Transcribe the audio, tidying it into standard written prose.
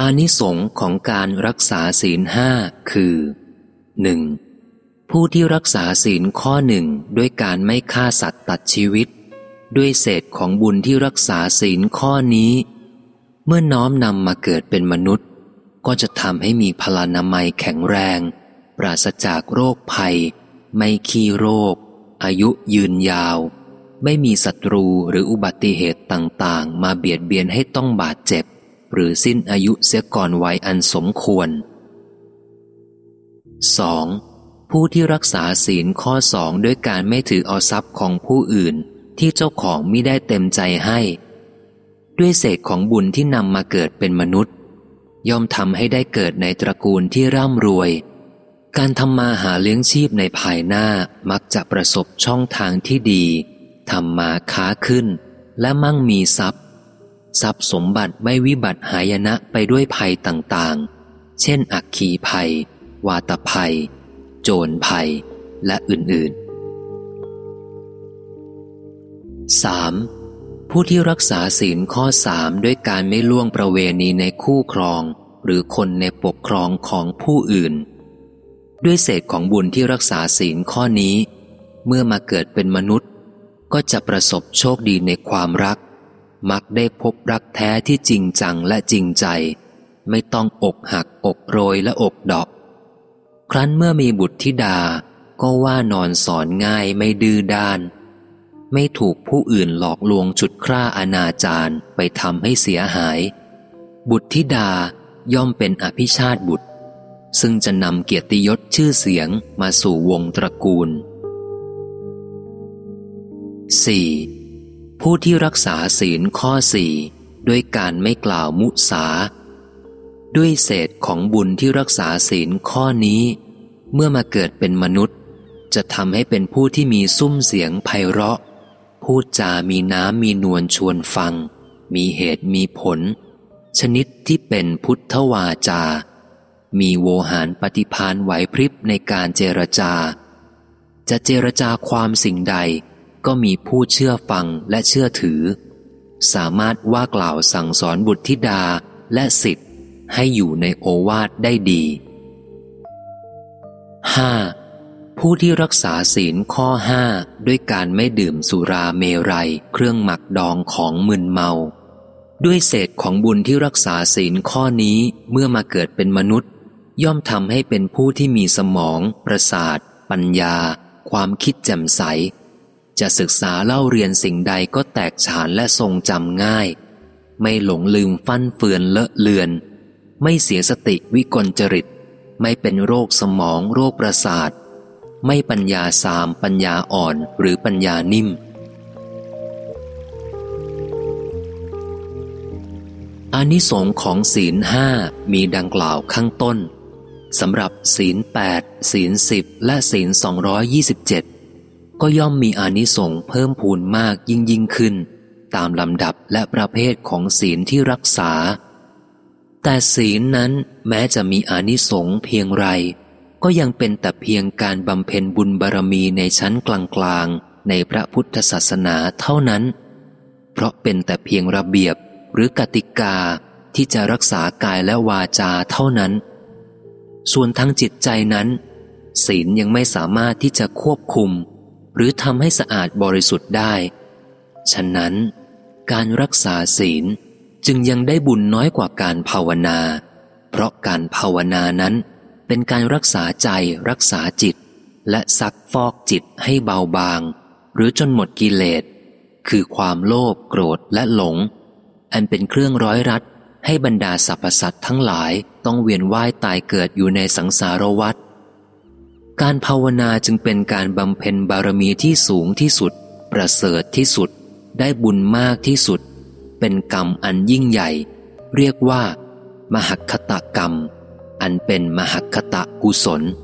อานิสงส์ของการรักษาศีลห้าคือ 1. ผู้ที่รักษาศีลข้อหนึ่งด้วยการไม่ฆ่าสัตว์ตัดชีวิตด้วยเศษของบุญที่รักษาศีลข้อนี้เมื่อน้อมนำมาเกิดเป็นมนุษย์ก็จะทำให้มีพลานามัยแข็งแรงปราศจากโรคภัยไม่ขี้โรคอายุยืนยาวไม่มีศัตรูหรืออุบัติเหตุต่างๆมาเบียดเบียนให้ต้องบาดเจ็บหรือสิ้นอายุเสียก่อนวัยอันสมควร 2. ผู้ที่รักษาศีลข้อ2ด้วยการไม่ถือเอาทรัพย์ของผู้อื่นที่เจ้าของมิได้เต็มใจให้ด้วยเศษของบุญที่นำมาเกิดเป็นมนุษย์ย่อมทำให้ได้เกิดในตระกูลที่ร่ำรวยการทำมาหาเลี้ยงชีพในภายหน้ามักจะประสบช่องทางที่ดีทำมาค้าขึ้นและมั่งมีทรัพย์สมบัติไม่วิบัติหายนะไปด้วยภัยต่างๆเช่นอัคคีภัยวาตภัยโจรภัยและอื่นๆ 3. ผู้ที่รักษาศีลข้อ3ด้วยการไม่ล่วงประเวณีในคู่ครองหรือคนในปกครองของผู้อื่นด้วยเศษของบุญที่รักษาศีลข้อนี้เมื่อมาเกิดเป็นมนุษย์ก็จะประสบโชคดีในความรักมักได้พบรักแท้ที่จริงจังและจริงใจไม่ต้องอกหักอกโรยและอกดอกครั้นเมื่อมีบุตรธิดาก็ว่านอนสอนง่ายไม่ดื้อด้านไม่ถูกผู้อื่นหลอกลวงฉุดคร่าอนาจารไปทำให้เสียหายบุตรธิดาย่อมเป็นอภิชาติบุตรซึ่งจะนำเกียรติยศชื่อเสียงมาสู่วงตระกูล 4. ผู้ที่รักษาศีลข้อ4ด้วยการไม่กล่าวมุสาด้วยเศษของบุญที่รักษาศีลข้อนี้เมื่อมาเกิดเป็นมนุษย์จะทำให้เป็นผู้ที่มีซุ้มเสียงไพเราะพูดจามีน้ำมีนวลชวนฟังมีเหตุมีผลชนิดที่เป็นพุทธวาจามีโวหารปฏิภาณไหวพริบในการเจรจาจะเจรจาความสิ่งใดก็มีผู้เชื่อฟังและเชื่อถือสามารถว่ากล่าวสั่งสอนบุตรธิดาและศิษย์ให้อยู่ในโอวาทได้ดี 5. ผู้ที่รักษาศีลข้อ5ด้วยการไม่ดื่มสุราเมรัยเครื่องหมักดองของมึนเมาด้วยเศษของบุญที่รักษาศีลข้อนี้เมื่อมาเกิดเป็นมนุษย์ย่อมทำให้เป็นผู้ที่มีสมองประสาทปัญญาความคิดแจ่มใสจะศึกษาเล่าเรียนสิ่งใดก็แตกฉานและทรงจำง่ายไม่หลงลืมฟั่นเฟือนเลอะเลือนไม่เสียสติวิกลจริตไม่เป็นโรคสมองโรคประสาทไม่ปัญญาสามปัญญาอ่อนหรือปัญญานิ่มอานิสงส์ของศีล5มีดังกล่าวข้างต้นสำหรับศีล8ศีล10และศีล227ก็ย่อมมีอานิสงส์เพิ่มพูนมากยิ่งขึ้นตามลำดับและประเภทของศีลที่รักษาแต่ศีลนั้นแม้จะมีอานิสงส์เพียงไรก็ยังเป็นแต่เพียงการบำเพ็ญบุญบารมีในชั้นกลางๆในพระพุทธศาสนาเท่านั้นเพราะเป็นแต่เพียงระเบียบหรือกติกาที่จะรักษากายและวาจาเท่านั้นส่วนทางจิตใจนั้นศีลยังไม่สามารถที่จะควบคุมหรือทำให้สะอาดบริสุทธิ์ได้ฉะนั้นการรักษาศีลจึงยังได้บุญน้อยกว่าการภาวนาเพราะการภาวนานั้นเป็นการรักษาใจรักษาจิตและซักฟอกจิตให้เบาบางหรือจนหมดกิเลสคือความโลภโกรธและหลงอันเป็นเครื่องร้อยรัดให้บรรดาสรรพสัตว์ทั้งหลายต้องเวียนว่ายตายเกิดอยู่ในสังสารวัฏการภาวนาจึงเป็นการบำเพ็ญบารมีที่สูงที่สุดประเสริฐที่สุดได้บุญมากที่สุดเป็นกรรมอันยิ่งใหญ่เรียกว่ามหัคคตกรรมอันเป็นมหัคคตกุศล